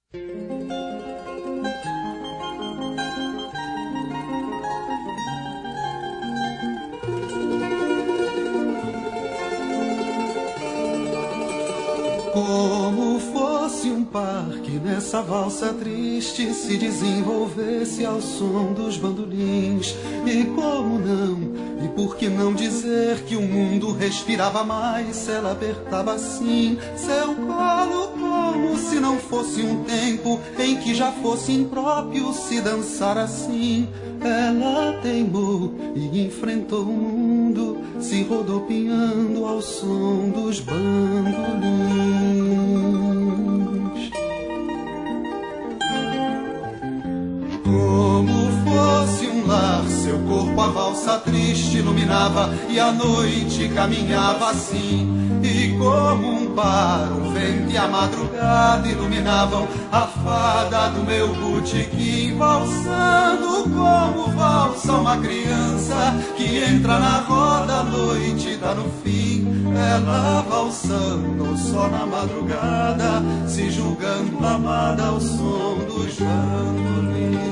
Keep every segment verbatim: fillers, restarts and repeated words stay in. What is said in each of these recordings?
Como fosse um parque, nessa valsa triste se desenvolvesse ao som dos bandolins. E como não, e por que não dizer que o mundo respirava mais se ela apertava assim seu colo, como se não fosse um tempo em que já fosse impróprio se dançar assim. Ela teimou e enfrentou o mundo, se rodopiando ao som dos bandolins. Como fosse um lar, seu corpo a valsa triste iluminava, e a noite caminhava assim. E como um par, o vento e a madrugada iluminavam a fada do meu botequim, valsando como valsa uma criança que entra na roda, a noite tá no fim. Ela valsando só na madrugada, se julgando amada ao som dos bandolins.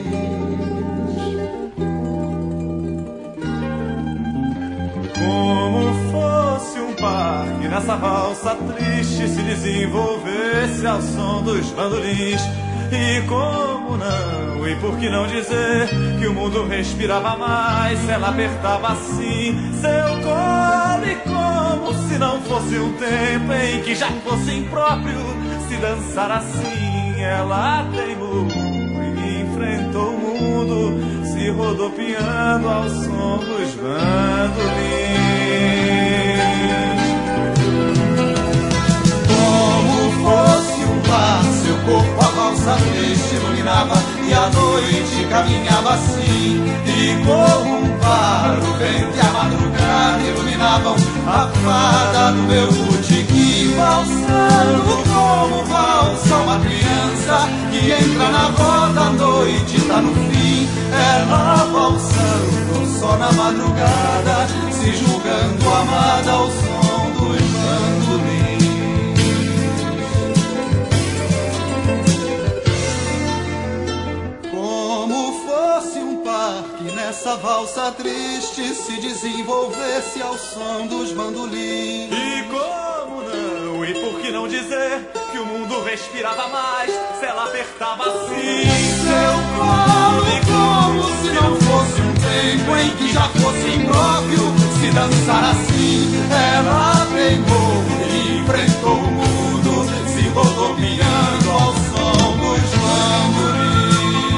Como fosse um parque, nessa valsa triste se desenvolvesse ao som dos bandolins. E como não, e por que não dizer que o mundo respirava mais se ela apertava assim seu colo. E como se não fosse um tempo em que já fosse impróprio se dançar assim. Ela teimou e enfrentou o mundo, se rodopiando ao som dos bandolins. Como fosse um lar, seu corpo a valsa triste iluminava, e a noite caminhava assim. E como um par, o vento e a madrugada iluminavam a fada do meu botequim, valsando como valsa uma criança que entra na roda, a noite tá no fim. Ela valsando só na madrugada, se julgando amada ao som dos bandolins. Como fosse um parque, nessa valsa triste se desenvolvesse ao som dos bandolins. E como não, e por que não dizer que o mundo respirava mais se ela apertava assim seu colo. E como se não fosse um tempo em que já fosse impróprio se dançar assim. Ela teimou e enfrentou o mundo, se rodopiando ao som dos bandolins.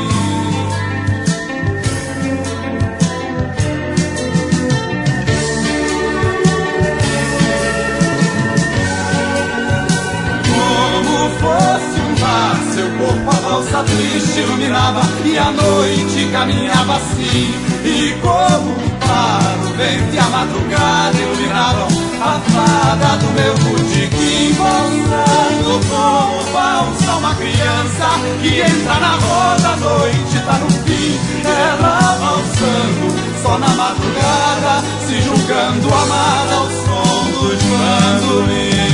Como fosse um mar, seu corpo a valsa triste iluminava, e a noite caminhava assim. E como um par, o vento e a madrugada iluminavam a fada do meu botequim, valsando como valsa uma criança que entra na roda, a noite tá no fim. Ela valsando só na madrugada, se julgando amada ao som dos bandolins.